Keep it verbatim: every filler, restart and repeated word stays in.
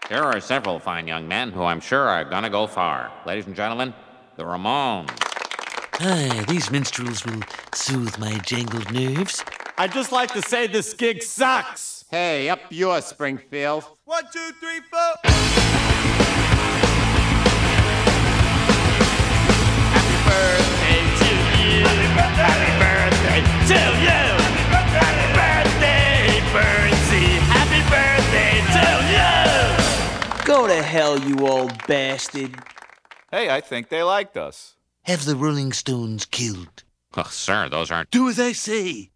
There are several fine young men who I'm sure are gonna go far. Ladies and gentlemen, the Ramones. Aye, these minstrels will soothe my jangled nerves. I'd just like to say this gig sucks. Hey, up yours, Springfield. One, two, three, four. Happy birthday to you. Happy birthday to you. Happy birthday, Bernsey. Happy birthday to you. Go to hell, you old bastard. Hey, I think they liked us. Have the Rolling Stones killed. Oh, sir, those aren't... Do as I say.